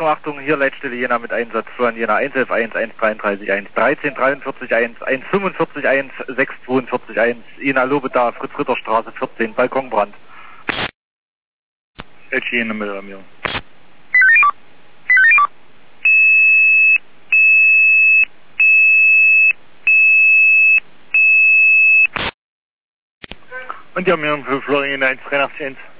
Achtung, hier Leitstelle Jena mit Einsatz von Jena 111 1 133 1 13 43 1 1 45 1 6 42 1 Jena Lobedarf, Fritz-Ritter-Straße 14, Balkonbrand. Jena mit Amir. Und die Amir für Florian 1 83 1.